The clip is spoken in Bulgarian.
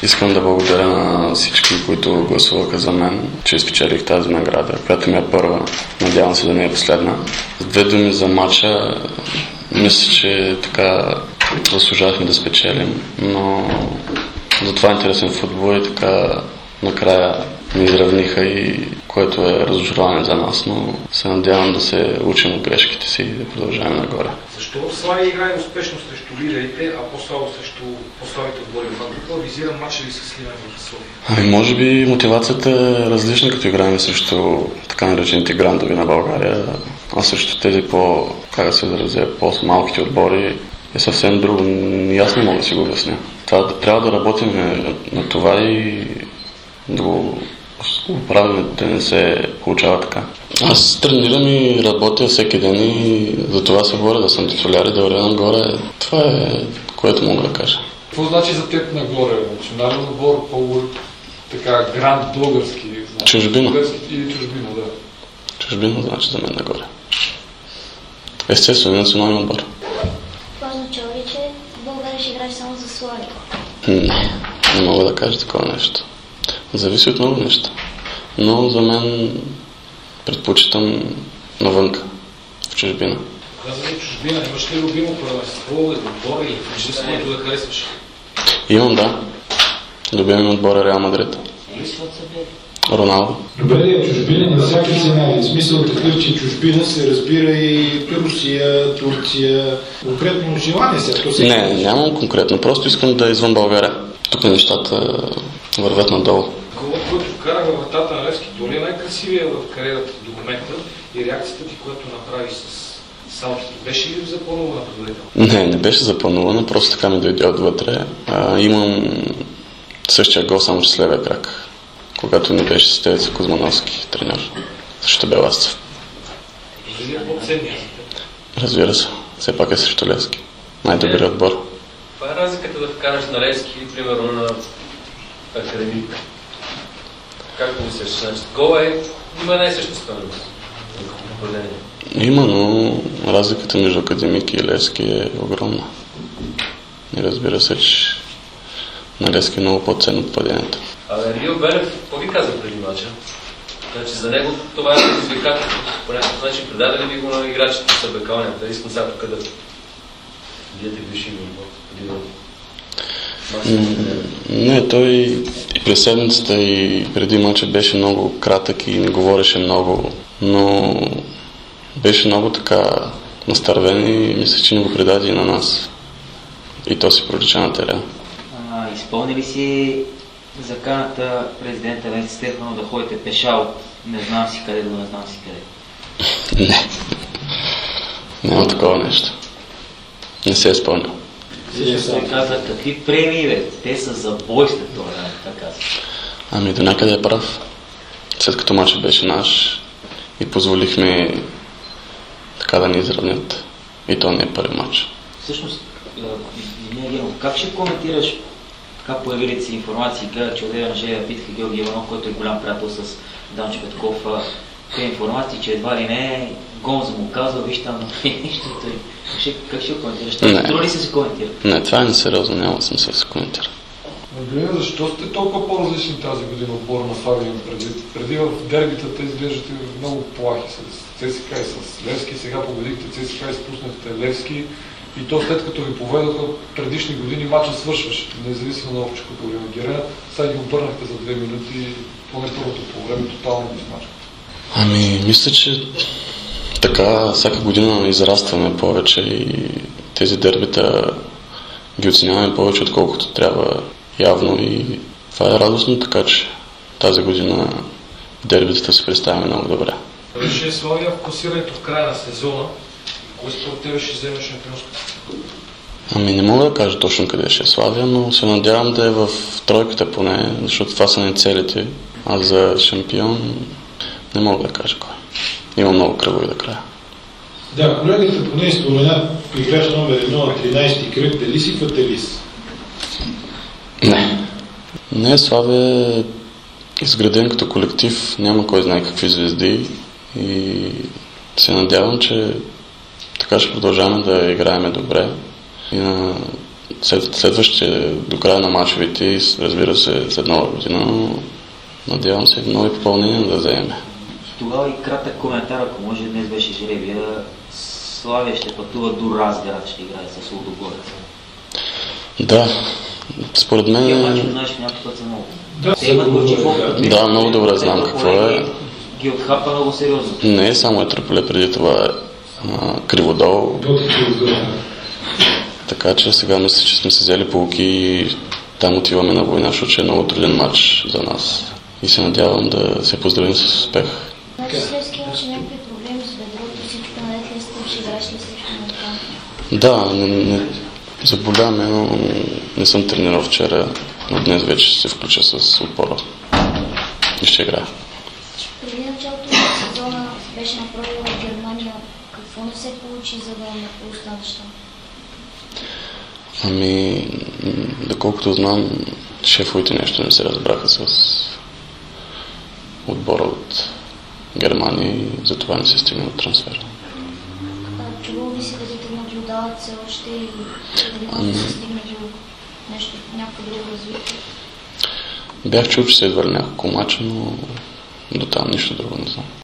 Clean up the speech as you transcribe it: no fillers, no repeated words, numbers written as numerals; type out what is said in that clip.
Искам да благодаря на всички, които гласуваха за мен, че спечелих тази награда, която ми е първа. Надявам се да не е последна. С две думи за матча, мисля, че така заслужавахме да спечелим, но затова е интересен футбол и така накрая ни изравниха, и което е разочарование за нас, но се надявам да се учим от грешките си и да продължаваме нагоре. Защо Славия играе успешно срещу лидерите, а по-слабо срещу по-слабите отбори? Какво визирам матча ли с Сливен в София? Може би мотивацията е различна, като играем срещу така наречените грандови на България, а срещу тези по-малките отбори е съвсем друго. И аз не мога да си го обясня. Трябва да работим на това и да го правим, да не се получава така. Аз тренирам и работя всеки ден и за това се боря да съм титуляр и да вървя нагоре. Това е, което мога да кажа. Какво значи за теб нагоре? Национален отбор, така гранд български? Чужбина. Или чужбина, да. Чужбина значи за мен нагоре. Естествено, национален отбор. Това означава ли, че в България ще играеш само за Славия? Не мога да кажа такова нещо. Зависи от много неща. Но за мен предпочитам навънка, в чужбина. Казвай чужбина, имаш ли любимо първенство, отбор или франшиза, който да харесваш? Имам, да. Любимият отбор е Реал Мадрид. Роналдо. Добре, чужбина на всяка цена. В смисъл такъв, че чужбина се разбира и Русия, Турция. Конкретно желание се? Не, нямам конкретно. Просто искам да е извън България. Тук нещата вървят надолу. Голът, който вкара във вратата на Левски, дори е най-красивия в кариерата до момента и реакцията ти, която направи с салтото, беше ли запланувана предварително? Не беше запланувана, просто така ми дойде отвътре. Имам същия гол, само че с левия крак, когато не беше с Стевица Кузмановски треньор. Също бе Ластев. Дали е по-ценния? Разбира се, все пак е срещу Левски. Най-добрият отбор. Това е разликата да вкараш на Левски, примерно на Академик. Как го мислиш? Значи, гол има най-съща стойност. Има, но разликата между Академик и Левски е огромна. И разбира се, че на Левски е много по-ценно попадението. Рио Белев, какво ви каза преди мача? Значи за него това е предизвикателство. По някакъв начин предадали ви го на играчите с обекалнята. Искам сега тук да видите бивши ми. Не, той и през седмицата и преди мача беше много кратък и не говореше много, но беше много така настървен и мисля, че не го предаде и на нас. И то си пролича на терен. Изпълни ли си заканата президента Венци Стефанов да ходите пеша от не знам си къде до не знам си къде? Не. Няма такова нещо. Не се е изпълнил. Също той каза, какви премии, бе? Те са за бой след това, така. До някъде е прав. След като матчът беше наш и позволихме така да ни изравнят. И то не е първи матч. Всъщност, как ще коментираш така появилите си информации, че от на Желя питаха Георги Иванов, който е голям приятел с Данчо Петков, тези информации, че едва ли не Гонзо му казва, виж там нещо. Как ще го коментираш? Трудно ли се коментира? Не, това е несериозно, няма смисъл да се коментира. Гледа, защо сте толкова по-различни тази година отбора на Славия? Преди в дербитата изглеждате много плахи с ЦСКА и с Левски, сега победихте ЦСКА и спуснахте Левски. И то след като ви поведоха предишни години, матча свършваш, независимо на общото по реагира. Сега ги обърнахте за 2 минути, поне първото по време, тотално ги смачка. Мисля, че така всяка година израстваме повече и тези дербита ги оценяваме повече, отколкото трябва явно, и това е радостно, така че тази година дербитата се представяме много добре. Беше Славия в класирането в края на сезона. Кой според тебе ще вземе шампионската? Не мога да кажа точно къде ще е Славия, но се надявам да е в тройката поне, защото това са не целите. А за шампион не мога да кажа кой. Има много кръгове до края. Да, колегата поне спомена играч номер 1 на 13-ти кръг. Дали си фаталист? Не, Славия е изграден като колектив, няма кой знае какви звезди и се надявам, че така ще продължаваме да играем добре и на следващите до края на мачовете, разбира се, след нова година, но надявам се нови попълнения да вземем. Тогава и кратък коментар, ако може, днес беше жребия. Славия ще пътува до Разград, ще играе с Лудогорец. Да, според мен... Тия мачове, знаеш, някакъв път са много. Да, Те имат горчиво. Да, много добре знам какво е. Ги отхапа много сериозно. Не е само Етрополе, преди това е Криводол. Така че сега мисля, че сме се взели полуки и там отиваме на война, защото е много труден матч за нас. И се надявам да се поздравим с успех. Значи Левски имаше някакви проблеми с бедрото, всичко наред ли сте, ще играеш ли срещу Монтан? Да, не заболяваме, но не съм тренирал вчера, но днес вече ще се включа с отбора и ще играя. Преди началото на сезона беше направила в Германия. Какво не се получи, за да не останеш там? Ами, доколкото знам, шефовете нещо не се разбраха с отбора от Германия и затова не се стигна до трансфера. Чувал ли си дали те наблюдават все още и дали може да се стигне до нещо, някакво друго развитие? Бях чул, че са идвали няколко мача, но до там нищо друго не знам.